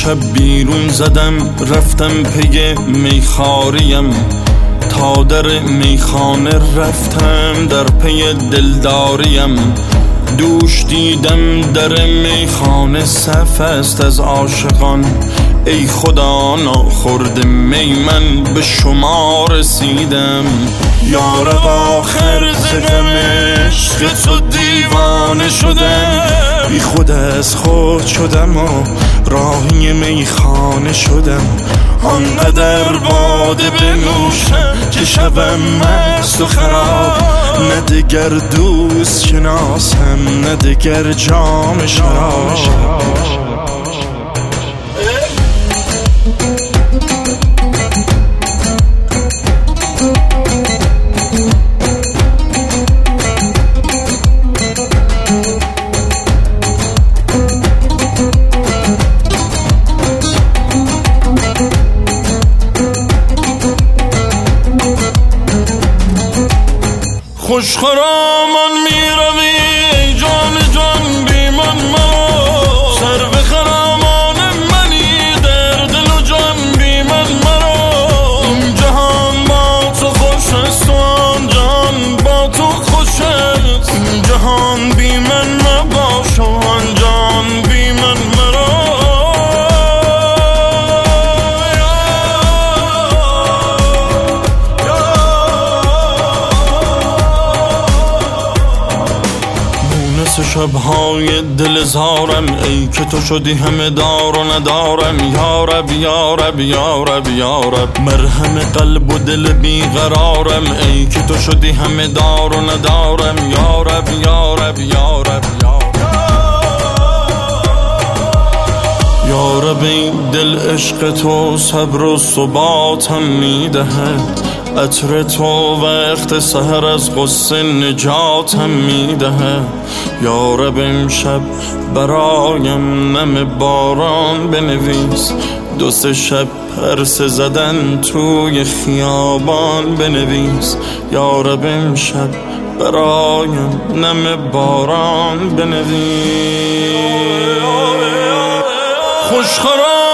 امشب بیرون زدم رفتم پی میخاریم، تا در میخانه رفتم در پی دلداریم. دوش دیدم در میخانه صف است از عاشقان، ای خدا ناخورده می من به شما رسیدم. یارب آخر ز غم عشق تو دیوانه شدم، بی خود از خود شدم و راهی میخانه شدم. آنقدر باده بنوشم که شبم مست و خراب، نه دگر دوست شناسم نه دگر جام شراب. خوش خرامان می روی ای جان جان بی من مرا، سر به خرامان منی در دل و جان بی من مرا. این جهان با تو خوش است و آن جهان با تو خوش است، این جهان بی من مباش و آن جهان بی من مرا. شبهای دل زارم ای که تو شدی همه دار و ندارم. یارب یارب یارب یارب مرهم قلب و دل بیقرارم، ای که تو شدی همه دار و ندارم. یارب یارب یارب یارب این دل عشق تو صبر و ثباتم میدهد، عطر تو وقت سحر از غصه نجاتم میدهد. یارب امشب برایم نم باران بنویس، دو سه شب پرسه زدن توی خیابان بنویس. یارب امشب برایم نم باران بنویس. خوش خرام